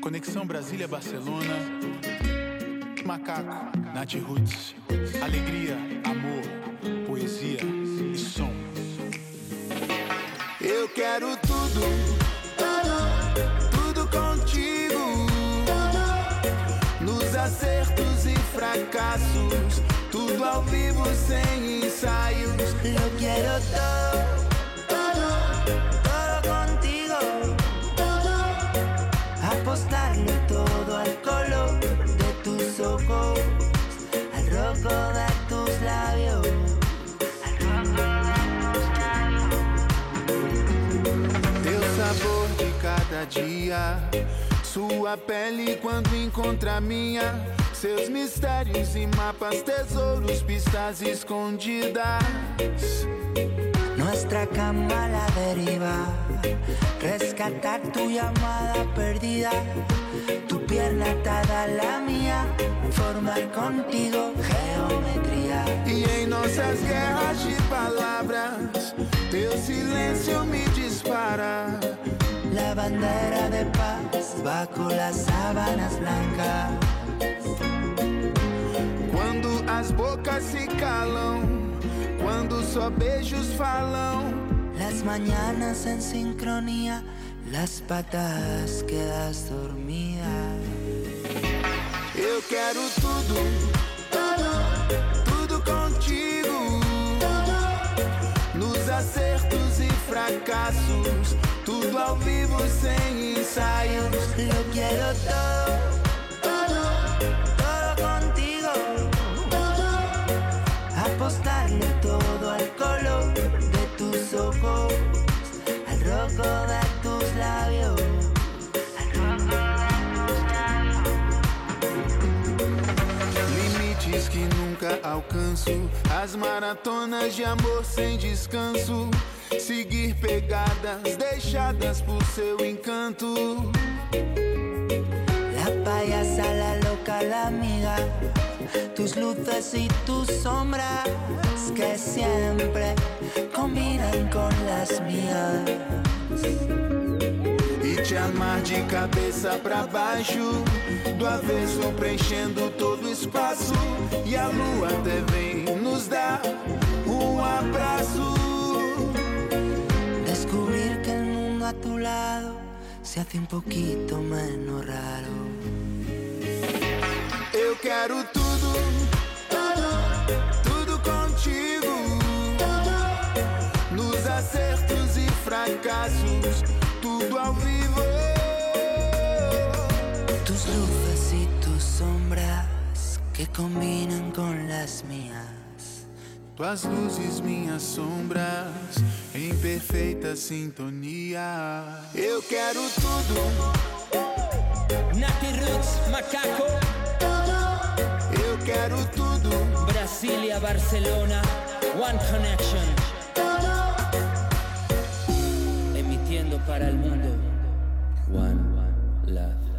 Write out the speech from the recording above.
Conexão Brasília-Barcelona. Macaco, Nath Roots. Alegria, amor, poesia e som. Eu quero tudo, tudo contigo. Nos acertos e fracassos, tudo ao vivo sem ensaios. Eu quero todo contigo. Apostarle todo al color de tus ojos, al rojo de tus labios, al rojo de tus labios. Teu sabor de cada dia, sua pele quando encontra a minha, seus mistérios e mapas, tesouros, pistas escondidas. Nuestra cama a la deriva, rescatar tu llamada perdida, tu pierna atada a la mía, formar contigo geometría. E em nossas guerras de palavras, teu silêncio me dispara. La bandera de paz bajo las sábanas blancas. Quando as bocas se calam, quando só beijos falam. Las mañanas en sincronía, las patas quedas dormida. Eu quero tudo, tudo contigo. Nos acertos e fracassos, tudo ao vivo sem ensaios. Yo quiero todo contigo. Apostarle todo al color de tus ojos, al rojo de tus labios, al rojo de tus labios. Limites que nunca alcanço, as maratonas de amor sem descanso. Seguir pegadas deixadas por seu encanto. La payasa, la loca, la amiga, tus luces y tus sombras que siempre combinan con las mías. E te amar de cabeça pra baixo, do avesso preenchendo todo o espaço. E a lua até vem nos dar abraço. Descubrir que el mundo a tu lado se hace un poquito menos raro. Eu quero tudo, tudo contigo. Nos acertos e fracassos, tudo ao vivo. Tus luces y tus sombras que combinan con las mías. Tuas luzes, minhas sombras, em perfeita sintonia. Eu quero tudo. Nath Roots, Macaco. Eu quero tudo. Brasilia, Barcelona, One Connection. Emitiendo para el mundo. One Love.